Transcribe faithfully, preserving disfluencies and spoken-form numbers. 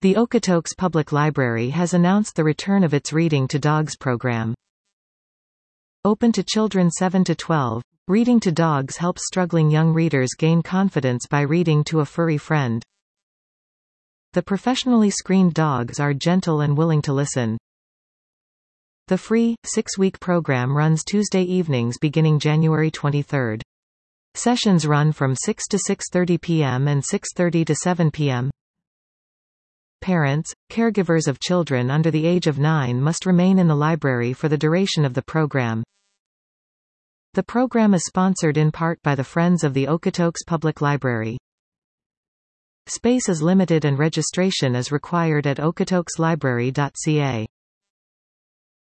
The Okotoks Public Library has announced the return of its Reading to Dogs program. Open to children seven to twelve, Reading to Dogs helps struggling young readers gain confidence by reading to a furry friend. The professionally screened dogs are gentle and willing to listen. The free, six-week program runs Tuesday evenings beginning January twenty-third. Sessions run from six to six thirty p m and six thirty to seven p m Parents, caregivers of children under the age of nine must remain in the library for the duration of the program. The program is sponsored in part by the Friends of the Okotoks Public Library. Space is limited and registration is required at okotoks library dot c a.